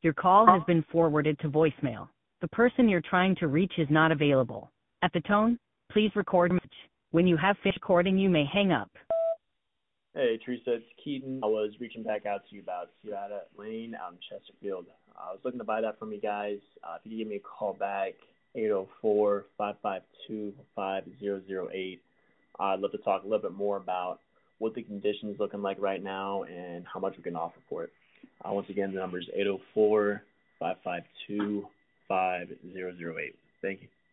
Your call has been forwarded to voicemail. The person you're trying to reach is not available. At the tone, please record a message. When you have finished recording, you may hang up. Hey, Teresa, it's Keaton. I was reaching back out to you about Ciudad Lane out in Chesterfield. I was looking to buy that from you guys. If you could give me a call back, 804-552-5008. I'd love to talk a little bit more about what the condition is looking like right now and how much we can offer for it. Once again, the number is 804-552-5008. Thank you.